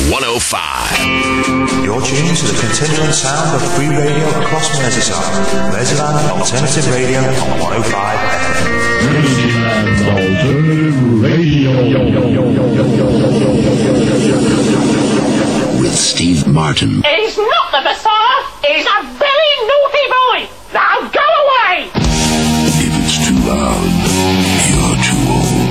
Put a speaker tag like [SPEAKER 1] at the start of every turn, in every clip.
[SPEAKER 1] 105.
[SPEAKER 2] You're tuned to the continuing sound of free radio across Merseyside. Merseyside Alternative Radio on 105 FM.
[SPEAKER 3] Merseyside Alternative Radio. With Steve Martin.
[SPEAKER 4] He's not the Messiah. He's a very naughty boy. Now go away.
[SPEAKER 3] If it's too loud, you're too old.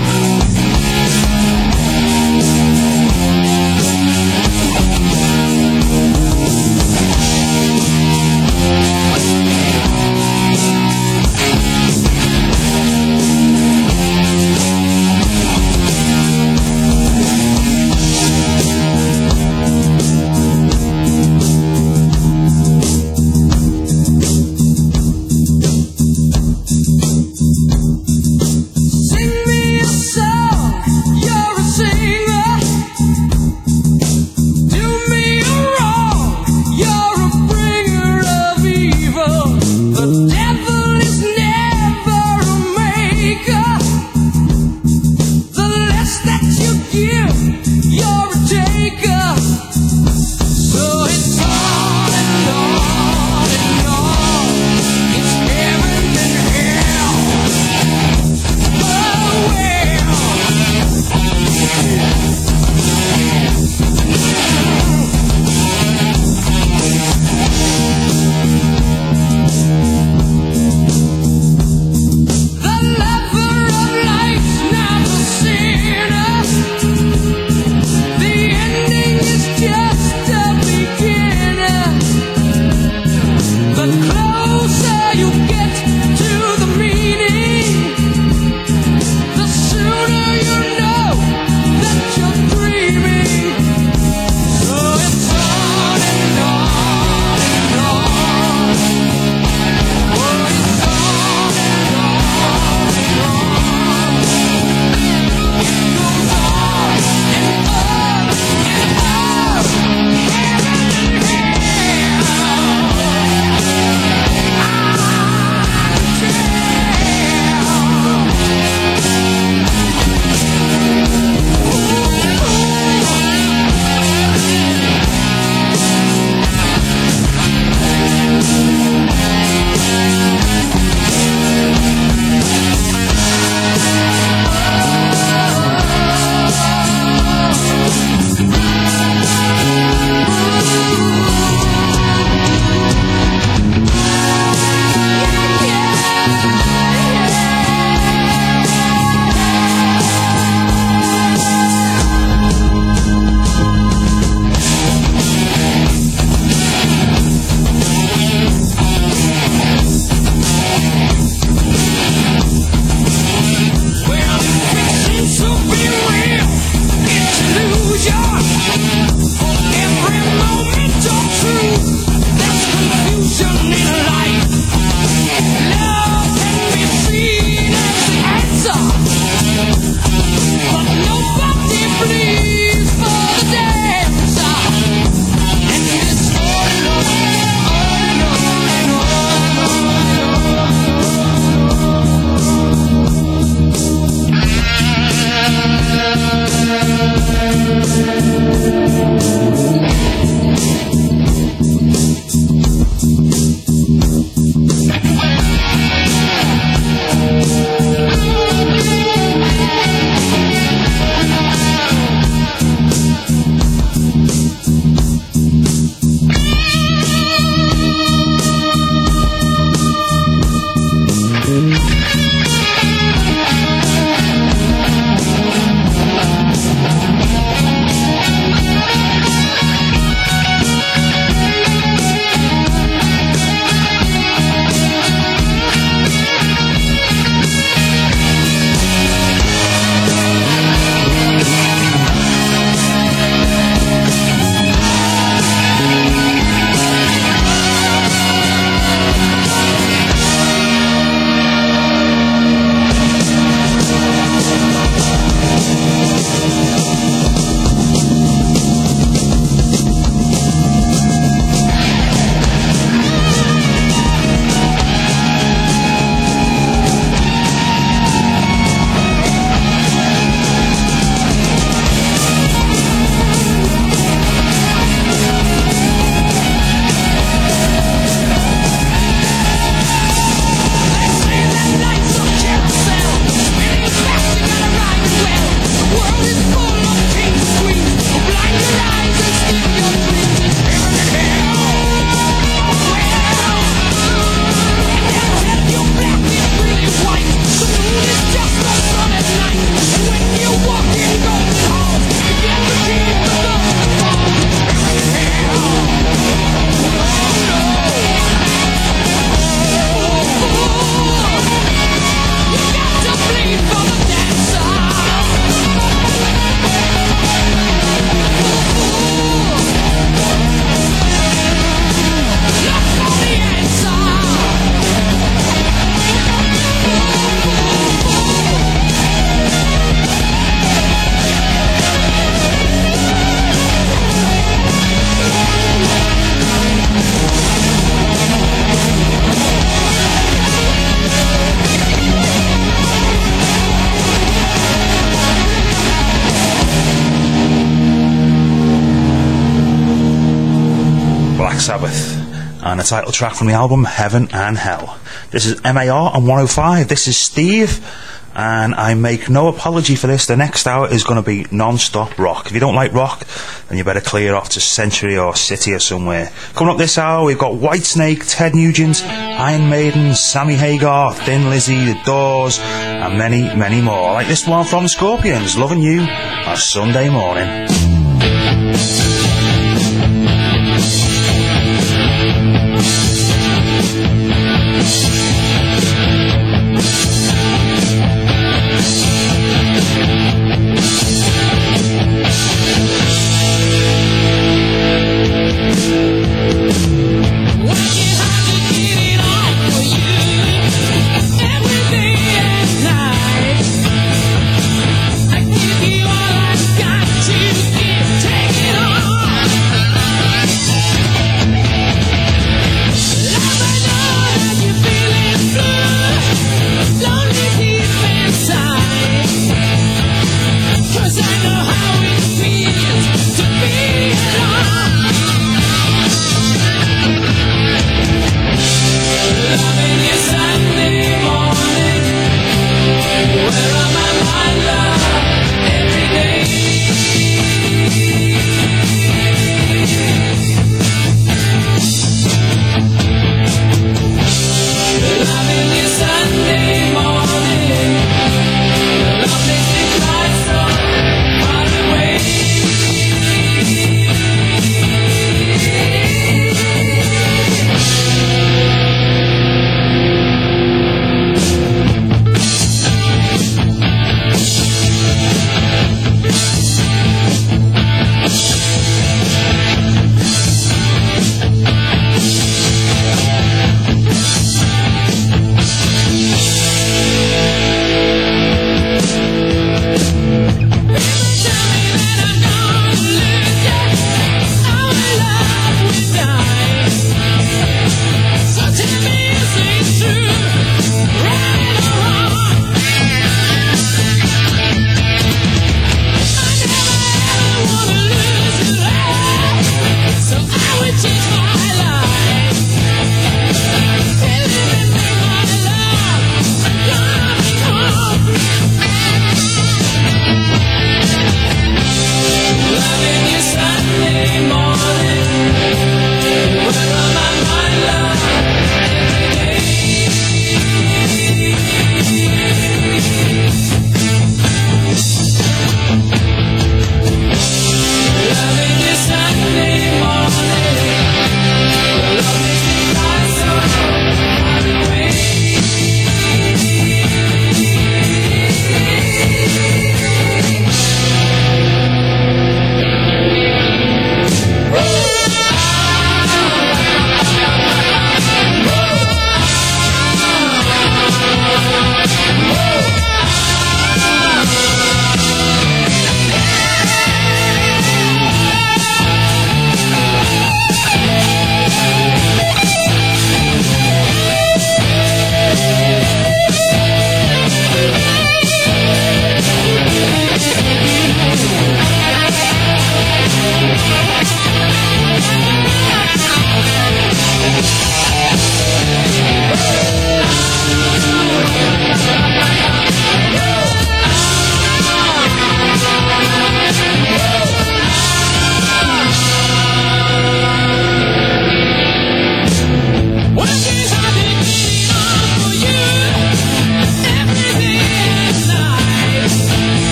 [SPEAKER 2] Black Sabbath, and the title track from the album Heaven and Hell. This is MAR on 105. This is Steve, and I make no apology for this. The next hour is going to be non-stop rock. If you don't like rock, then you better clear off to Century or City or somewhere. Coming up this hour, we've got Whitesnake, Ted Nugent, Iron Maiden, Sammy Hagar, Thin Lizzy, The Doors, and many, many more. Like this one from Scorpions, Loving You on Sunday morning.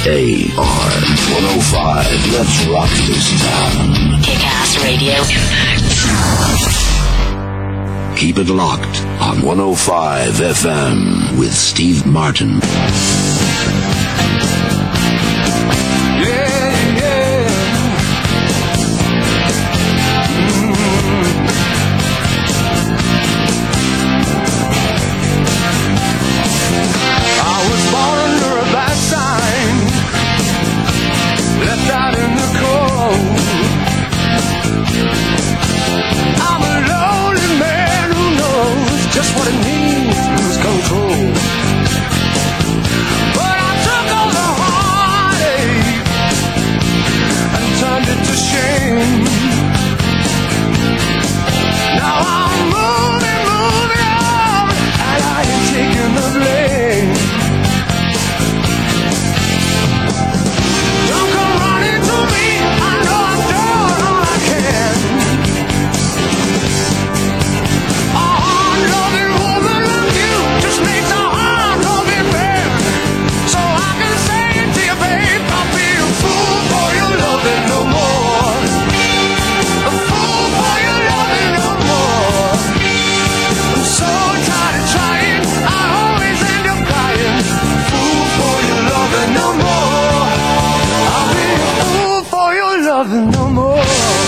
[SPEAKER 3] M-A-R 105. Let's rock this town.
[SPEAKER 1] Kick-Ass Radio.
[SPEAKER 3] Keep it locked on 105 FM with Steve Martin.
[SPEAKER 5] Just what it means to lose control. But I took all the heartache and turned it to shame. Now I'm moving on, and I ain't taking the blame. Don't come running to me, I know I've done all I can. Loving woman like you just makes a hard loving man. So I can say it to you, babe, I'll be a fool for your loving no more. A fool for your loving no more. I'm so tired of trying, I always end up crying. Fool for your loving no more. I'll be a fool for your loving no more.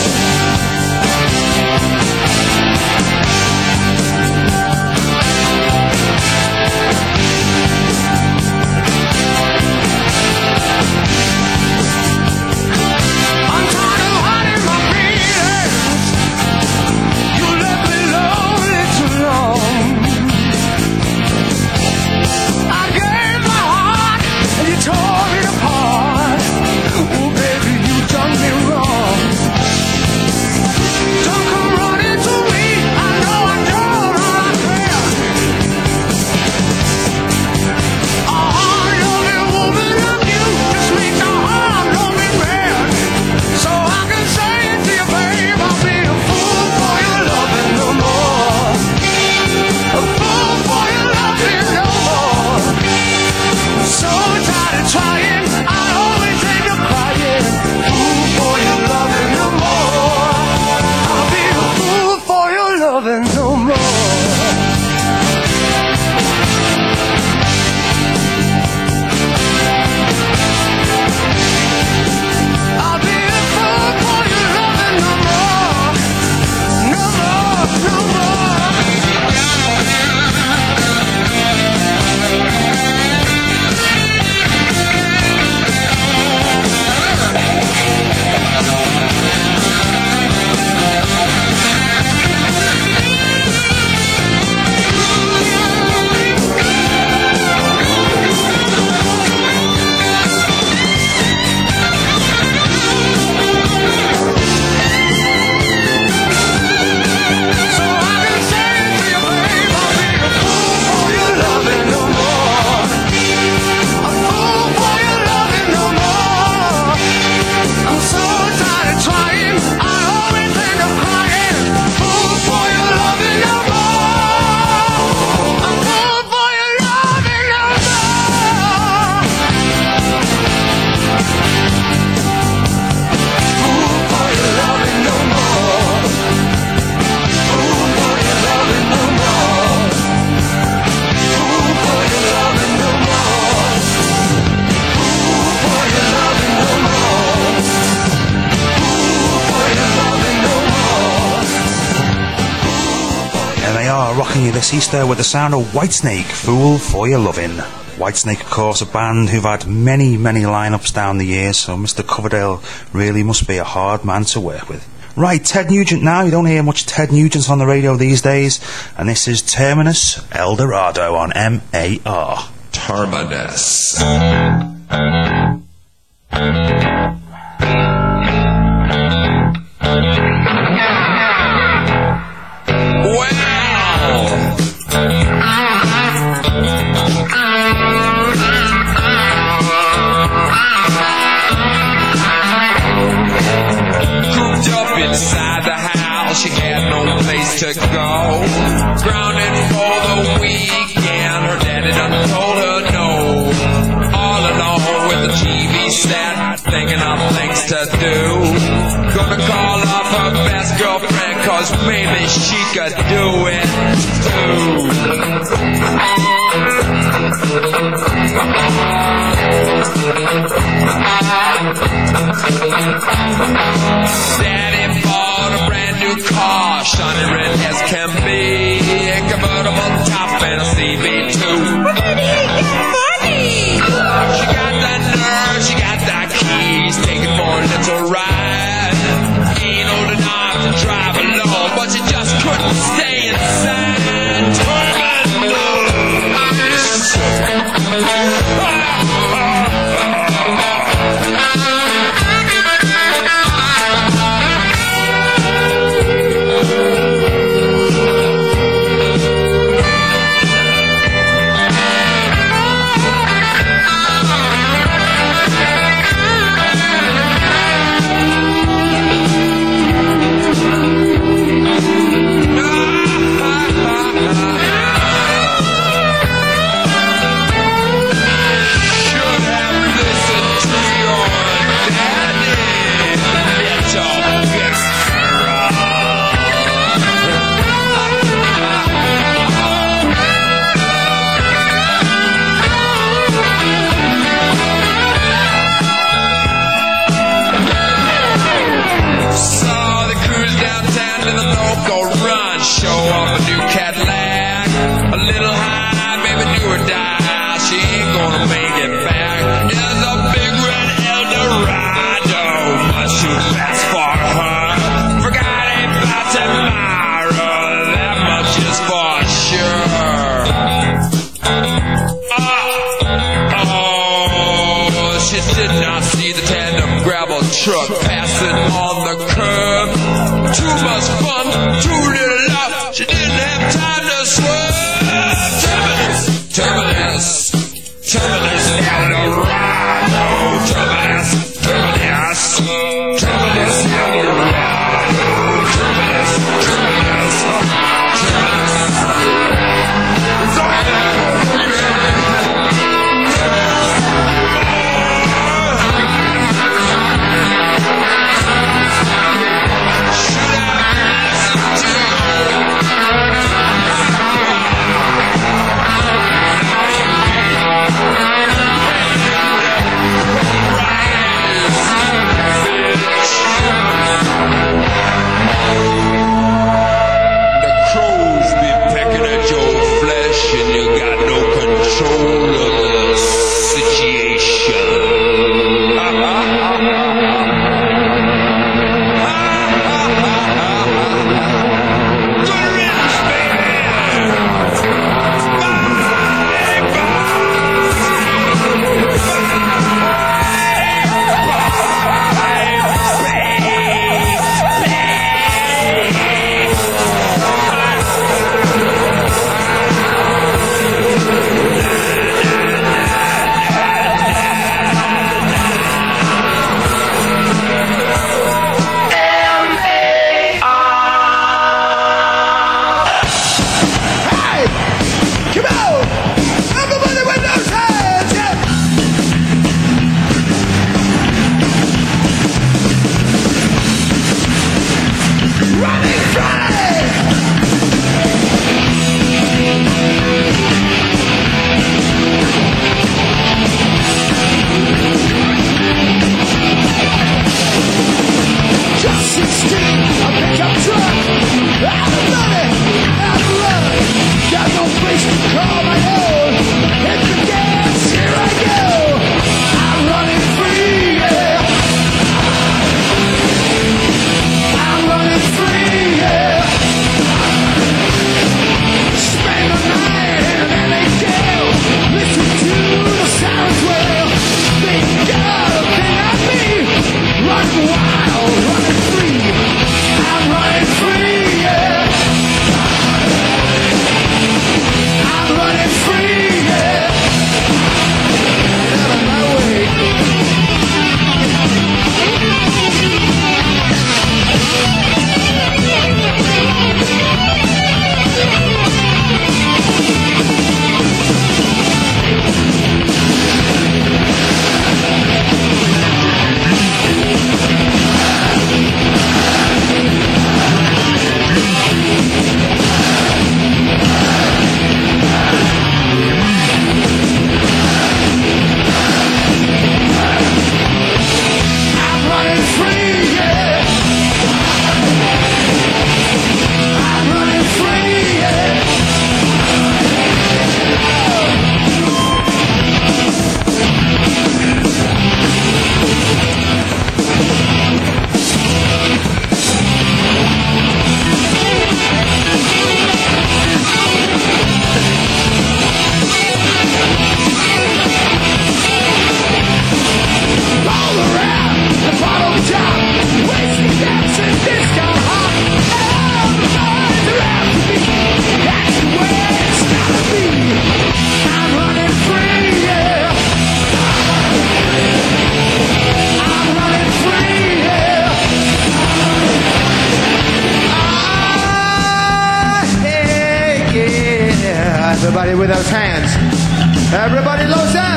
[SPEAKER 2] Rocking you this Easter with the sound of Whitesnake, Fool for Your Lovin'. Whitesnake, of course, a band who've had many, many lineups down the years, so Mr. Coverdale really must be a hard man to work with. Right, Ted Nugent now. You don't hear much Ted Nugent on the radio these days, and this is Terminus Eldorado on MAR.
[SPEAKER 6] Terminus.
[SPEAKER 7] Inside the house, she had no place to go. Grounded for the weekend, her daddy done told her no. All alone with the TV things to do. Gonna call up her best girlfriend, cause maybe she could do it too. Daddy bought a brand new car, shiny red as can be, a convertible top and a CB2. Where did he get money? She got the nerve, she got the keys, taking for a little ride. Ain't old enough to drive alone, but she just couldn't stay inside. Truck passing on the curb. Too much fun, too little love. She didn't have time to swerve. Terminus, terminus, terminus, Eldorado. Terminus, terminus, terminus, Eldorado. Terminus, terminus, terminus.
[SPEAKER 5] everybody with those hands. Everybody loose in.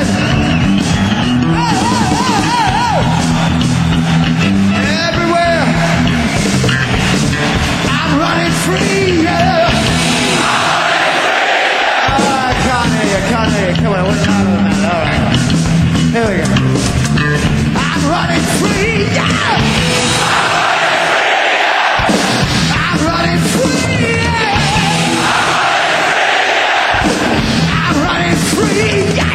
[SPEAKER 5] Everywhere. I'm running free, yeah. I can't hear you. Come on, what's louder than that? All right. Here we go. I'm running free, yeah. I'm running free, yeah. I'm running free, yeah.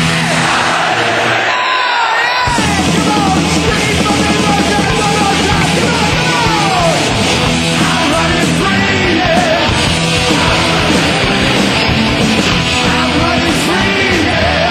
[SPEAKER 5] Come on, scream for me, one more time, come on. I'm running free, yeah. I'm running free, yeah.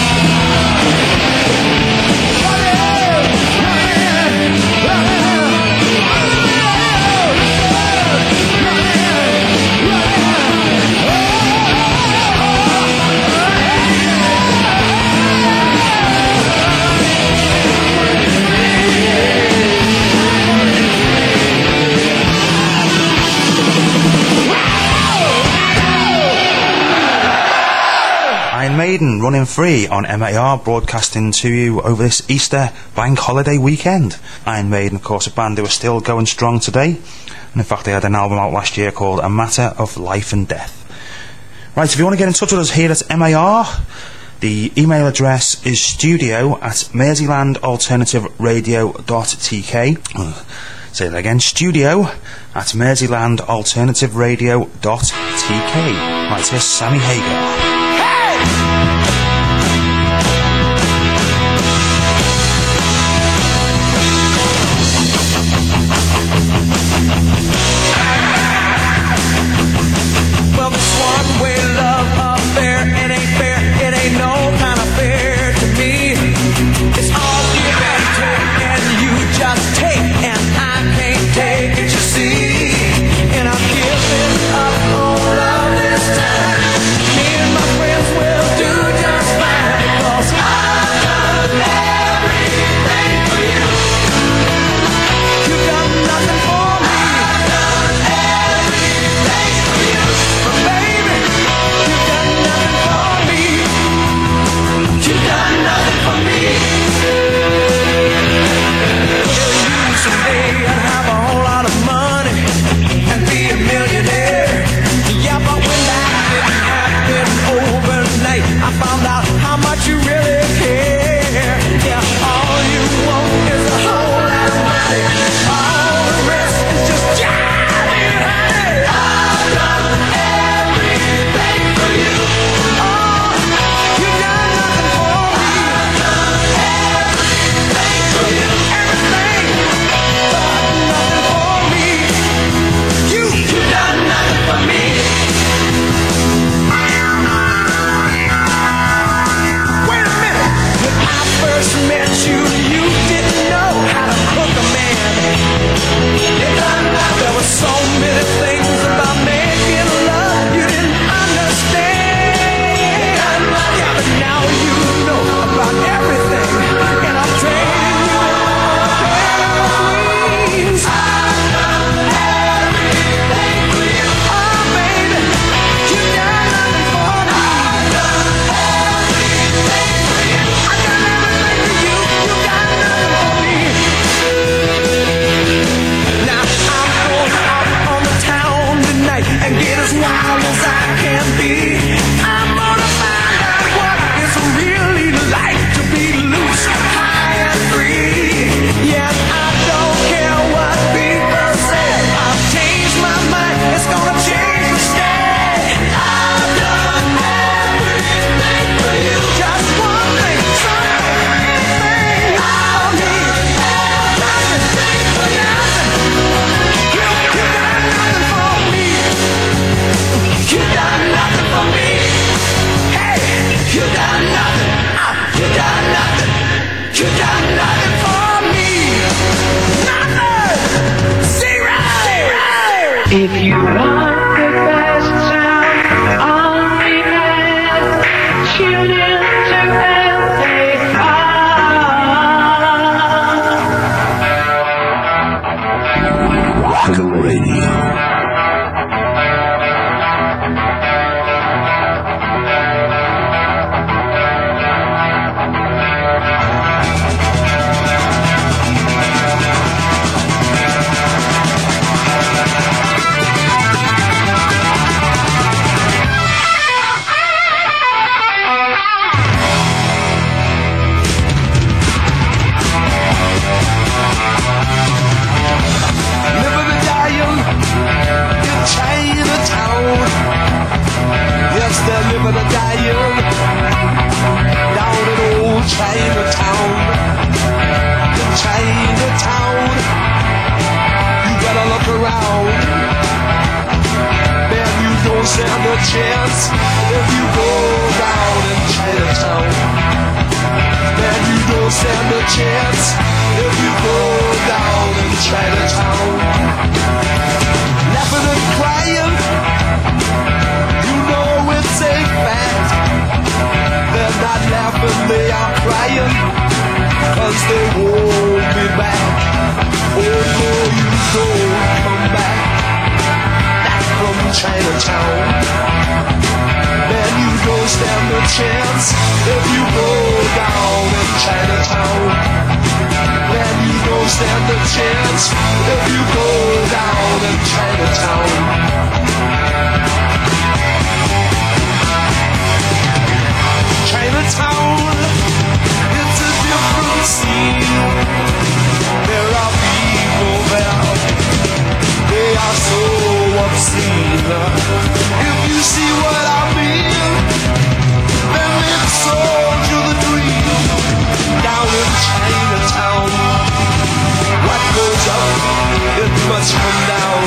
[SPEAKER 2] Iron Maiden, Running Free on MAR, broadcasting to you over this Easter bank holiday weekend. Iron Maiden, of course, a band who are still going strong today, and in fact they had an album out last year called A Matter of Life and Death. Right, if you want to get in touch with us here at MAR, the email address is studio@merseylandalternativeradio.tk. Say that again, studio@merseylandalternativeradio.tk. Right, here's Sammy Hagar.
[SPEAKER 7] Well, this one-way love affair, it ain't fair, it ain't no kind of fair to me. It's all give and take, and you just take, and I can't take it, you see. And I'm giving up on love this time. Me and my
[SPEAKER 5] chance if you go down in Chinatown. Man, you don't stand a chance if you go down in Chinatown. Laughing and crying, you know it's a fact. They're not laughing, they are crying, 'cause they won't be back. Oh no, you don't come back from Chinatown. Man, you don't stand a chance if you go down in Chinatown. Man, you don't stand a chance if you go down in Chinatown. Chinatown, it's a different scene. There are people there, they are so obscene. If you see what I mean, then it's sold you the dream. Down in Chinatown, what goes up, it must come down.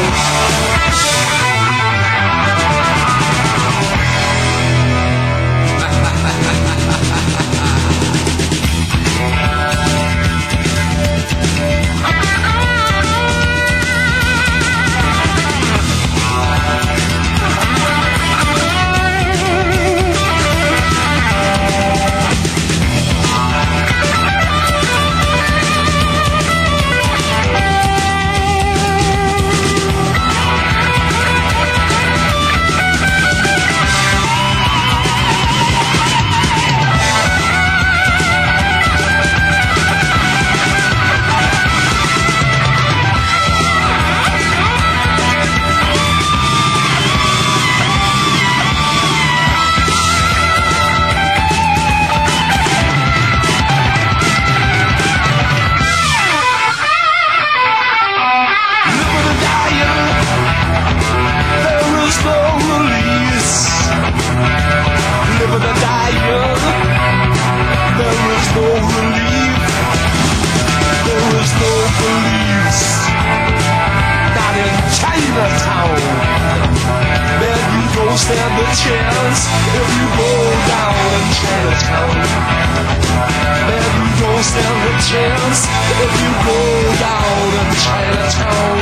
[SPEAKER 5] Stand the chance if you go down in Chinatown. Man, you don't stand the chance if you go down in Chinatown.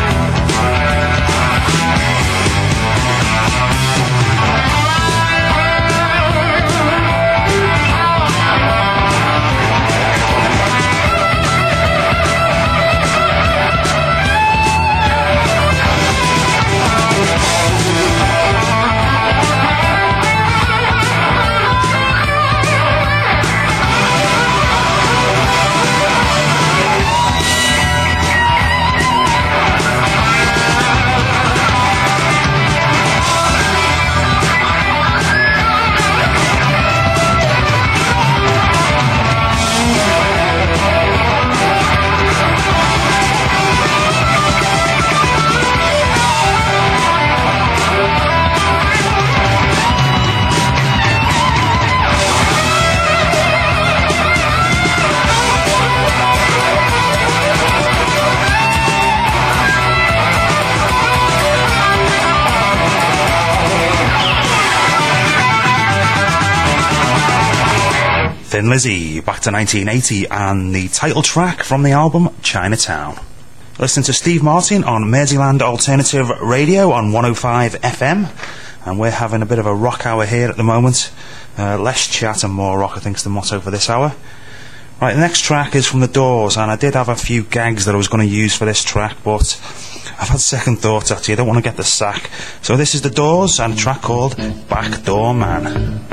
[SPEAKER 2] Thin Lizzy, back to 1980, and the title track from the album Chinatown. Listen to Steve Martin on Merseyland Alternative Radio on 105 FM, and we're having a bit of a rock hour here at the moment. Less chat and more rock, I think, is the motto for this hour. Right, the next track is from The Doors, and I did have a few gags that I was going to use for this track, but I've had second thoughts, actually. I don't want to get the sack. So this is The Doors, and a track called Backdoor Man.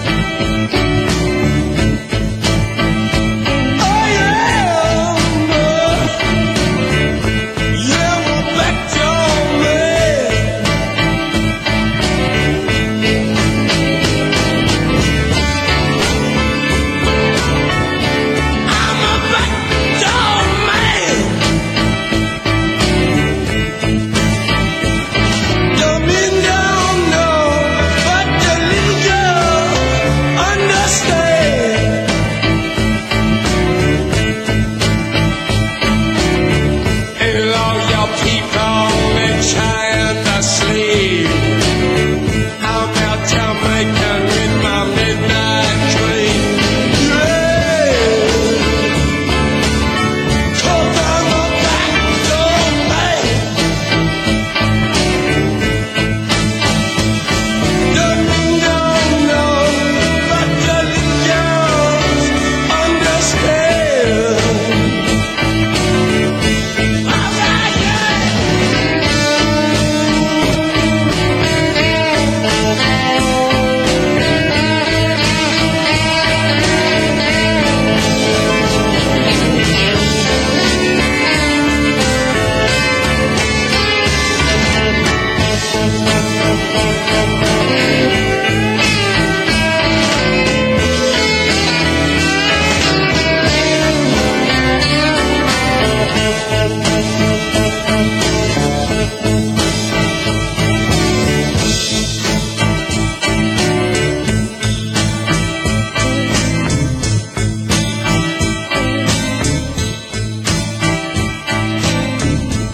[SPEAKER 5] Oh yeah!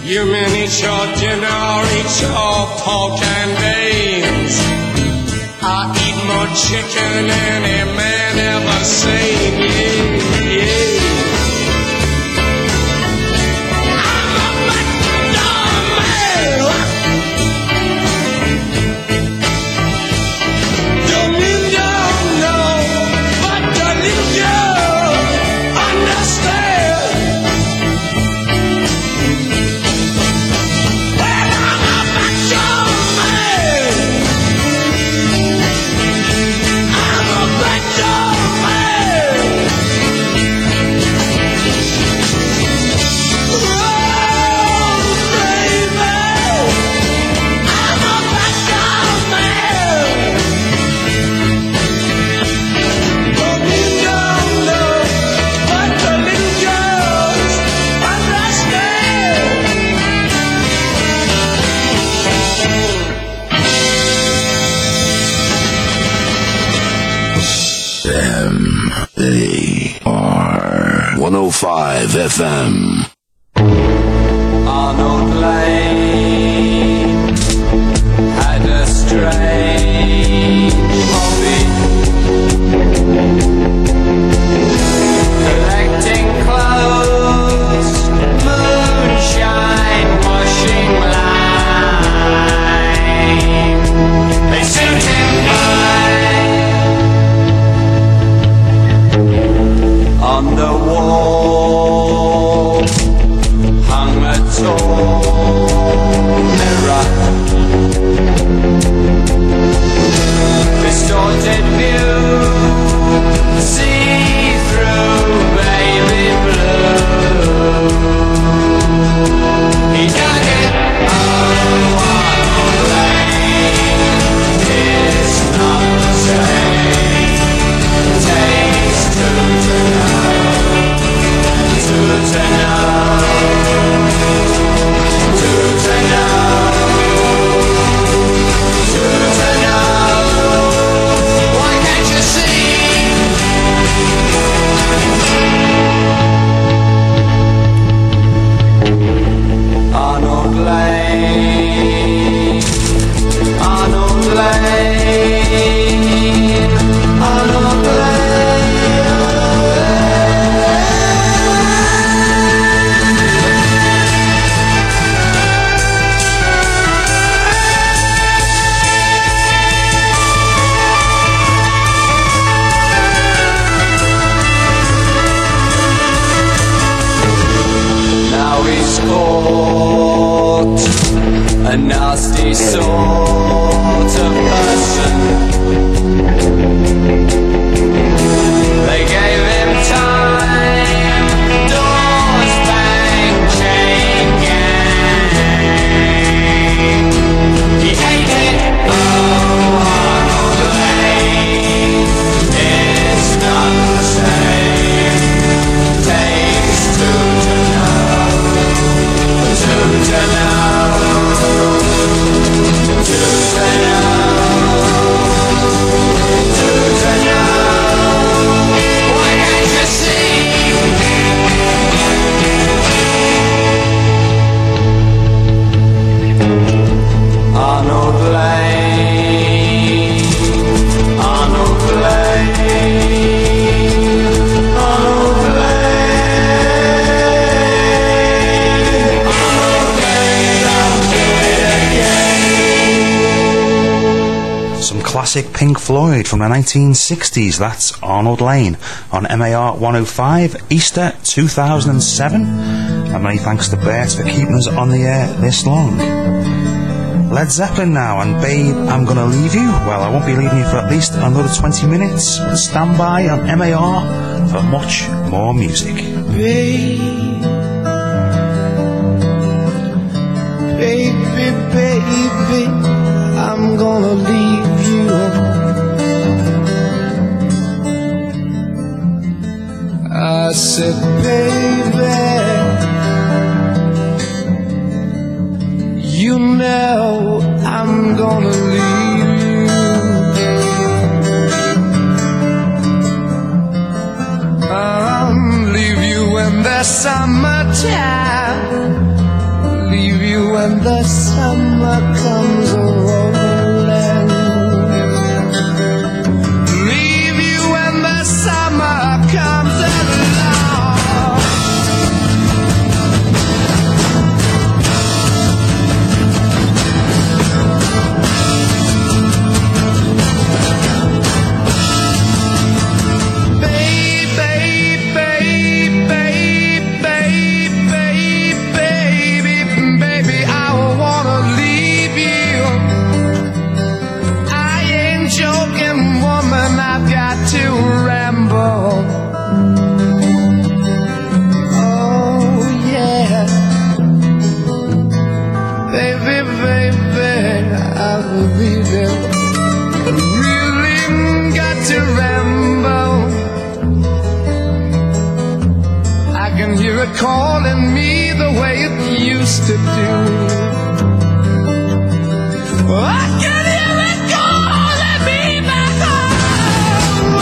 [SPEAKER 7] You mean eat your dinner or eat your pork and beans? I eat more chicken than any man ever seen. Yeah, yeah. I'm a McDonald man. Don't you know, but don't you understand? Well, I'm a McDonald man. I'm a McDonald man. Oh, baby, I'm a McDonald man. Don't you know what the little girls understand?
[SPEAKER 3] M.A.R. 105 FM.
[SPEAKER 7] Arnold Lane had a strange hobby, collecting clothes, moonshine, washing line. They suit him fine. On the wall hung a tall mirror, distorted view, see-through baby blue. He dug it, oh, Arnold Lane is not the same. Takes two to know, two to know. Arnold Lane, Arnold Lane, Arnold Now he's caught, a nasty sort of person. They gave him time, doors bang, chain gang. He hated, oh, Arnold Lane is not the same. Takes two to know, two to know, two to know. Why can't you see? Arnold Lane, Arnold Lane, Arnold Lane, Arnold Lane, I'll do it again.
[SPEAKER 2] Some classic Pink Floyd from the 1960s. That's Arnold Lane on MAR 105, Easter 2007. And many thanks to Bert for keeping us on the air this long. Led Zeppelin now, and Babe, I'm Gonna Leave You. Well, I won't be leaving you for at least another 20 minutes, but stand by on MAR for much more music.
[SPEAKER 5] Baby, baby, baby, I'm gonna leave you. I said, baby, you know I'm gonna leave you. I'll leave you when there's sun when the summer comes rolling. Leave you when the summer comes along. Baby, I wanna leave you. I ain't joking, woman, I've got to ramble. Oh, yeah. Baby, I'll leave you. Really got to ramble. I can hear it calling me the way it used to do. I can hear it calling me back home.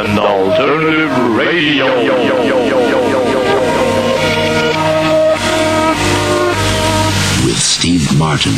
[SPEAKER 1] and Alternative Radio.
[SPEAKER 3] With Steve Martin.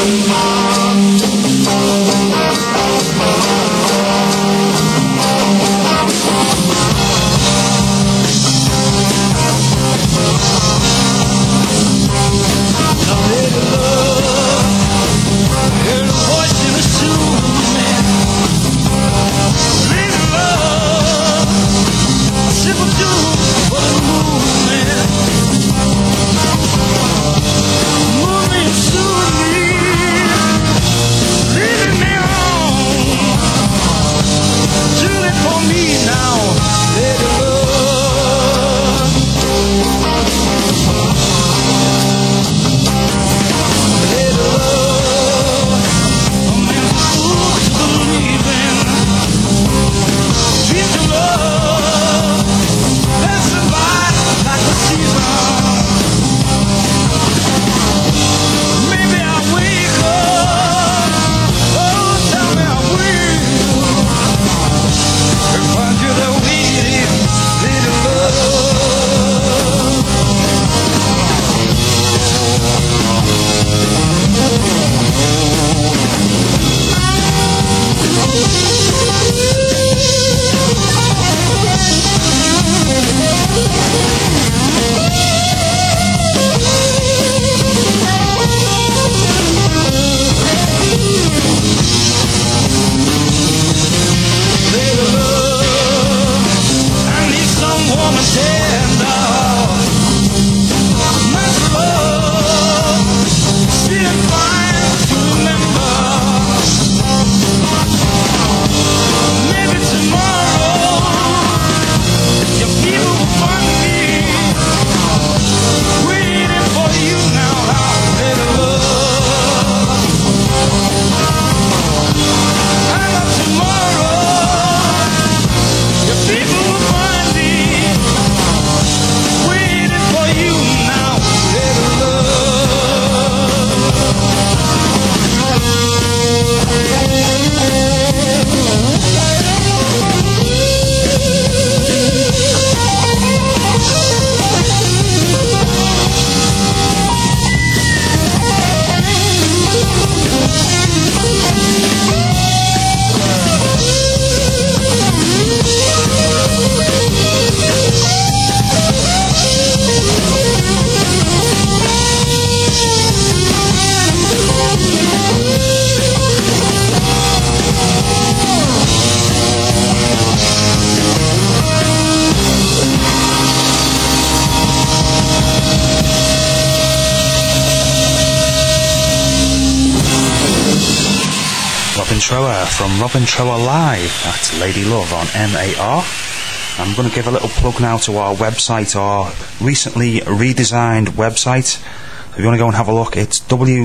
[SPEAKER 2] From Robin Trower Live at Lady Love on MAR. I'm going to give a little plug now to our website, our recently redesigned website. If you want to go and have a look, it's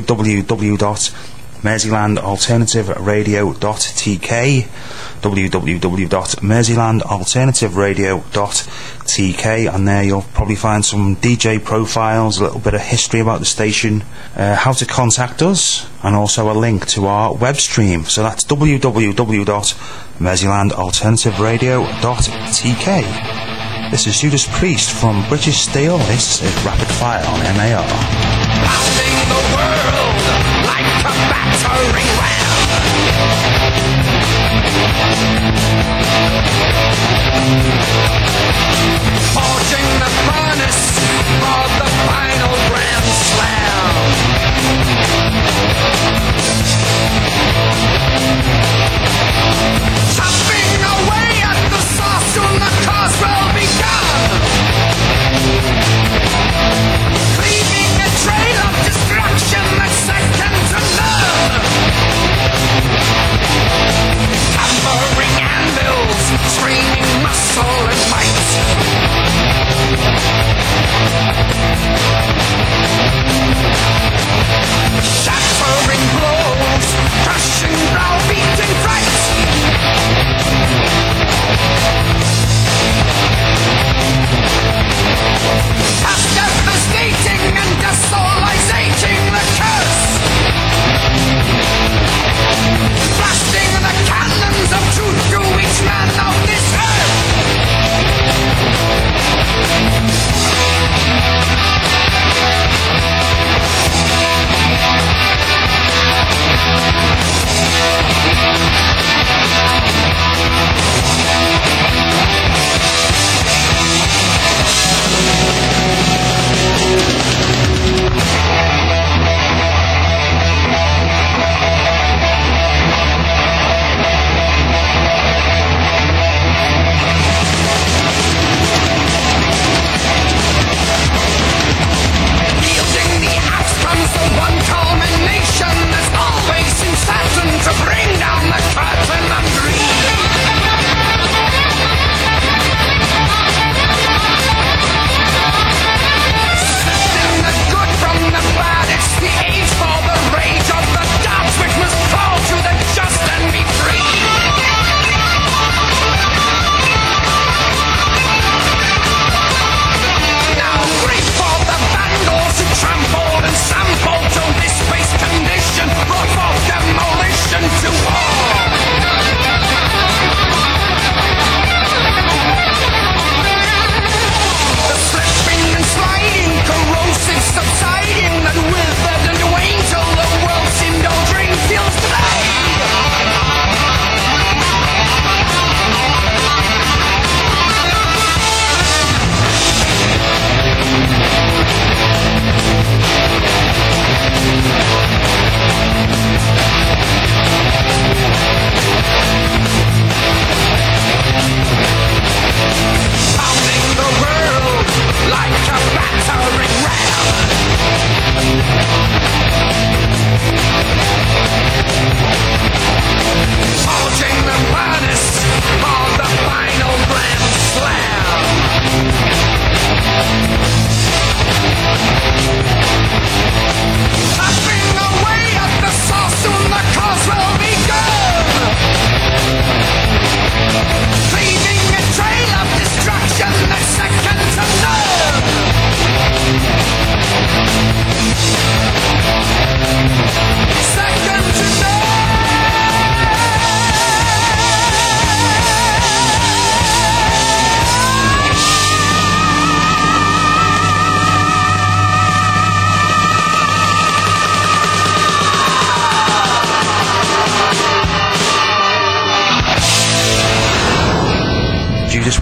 [SPEAKER 2] www.merseylandalternativeradio.tk, www.merseylandalternativeradio.tk, and there you'll probably find some DJ profiles, a little bit of history about the station, how to contact us, and also a link to our web stream. So that's www.merseylandalternativeradio.tk. This is Judas Priest from British Steel. This is Rapid Fire on MAR.
[SPEAKER 7] Blasting the world like a battering ram. Forging the furnace for the final grand slam. Chopping away at the saw, soon the cause will be gone. Leaving a trail of destruction that's second to none. Hammering anvils, straining muscle and might.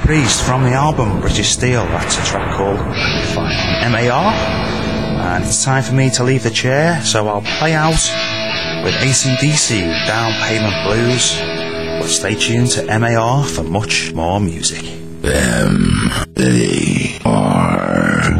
[SPEAKER 2] Priest from the album British Steel. That's a track called MAR. And it's time for me to leave the chair, so I'll play out with AC/DC, Down Payment Blues. But stay tuned to MAR for much more music.
[SPEAKER 3] MAR.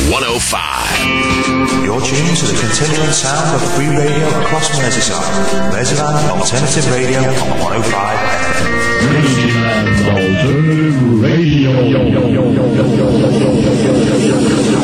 [SPEAKER 3] 105.
[SPEAKER 2] You're tuned to the continuing sound of free radio across Merseyside. Merseyside Alternative Radio on 105 FM.
[SPEAKER 1] Merseyside Alternative Radio.